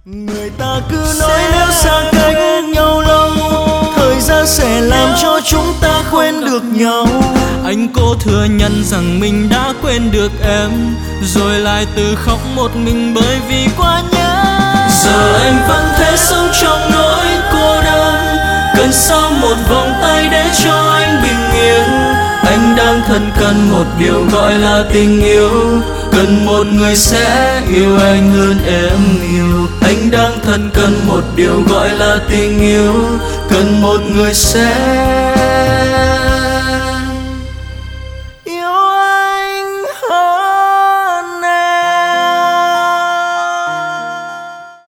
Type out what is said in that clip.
Người ta cứ nói nếu xa cách nhau lâu, thời gian sẽ làm cho chúng ta quên được nhau. Anh cố thừa nhận rằng mình đã quên được em, rồi lại tự khóc một mình bởi vì quá nhớ. Giờ anh vẫn thế sống trong nỗi cô đơn, cần sao một vòng tay để cho anh bình yên. Anh đang thân cần một điều gọi là tình yêu, cần một người sẽ yêu anh hơn em yêu. Anh đang thân cần một điều gọi là tình yêu, cần một người sẽ